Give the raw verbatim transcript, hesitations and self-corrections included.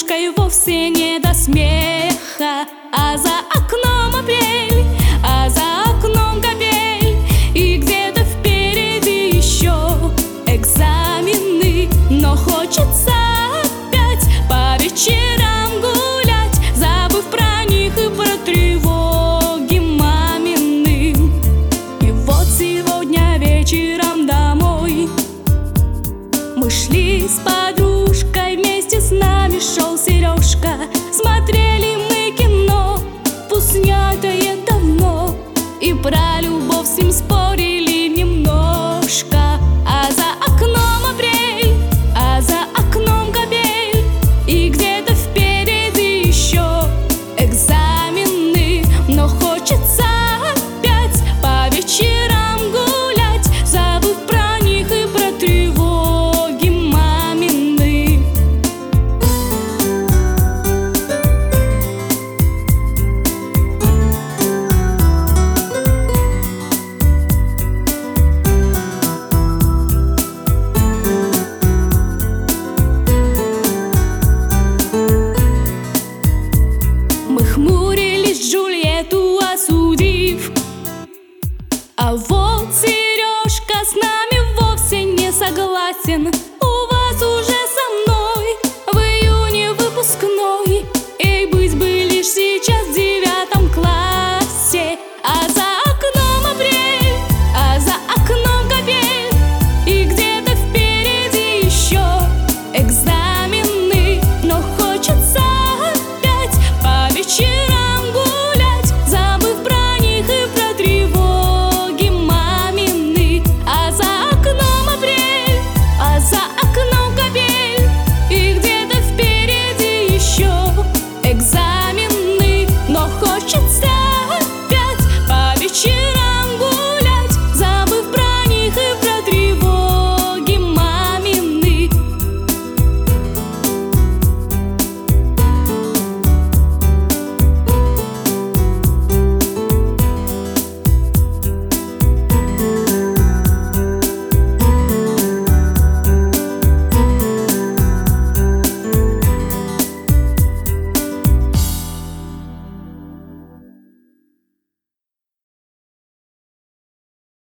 подружкой вовсе не до смеха. А за окном апрель, а за окном капель, и где-то впереди еще экзамены. Но хочется опять по вечерам гулять, забыв про них и про тревоги мамины. И вот сегодня вечером домой мы шли с подружкой, вместе с нами шел Сережка. Смотрели мы кино, вкуснятое давно, и про любовь с ним спорили немножко. А за окном апрель, а за окном капель, и где-то впереди еще экзамены. Но хочется опять по вечерам гулять, забыв про них и про тревоги мамины. Мы хмурились, Джульетту осудив, а вот Сережка с нами вовсе не согласен.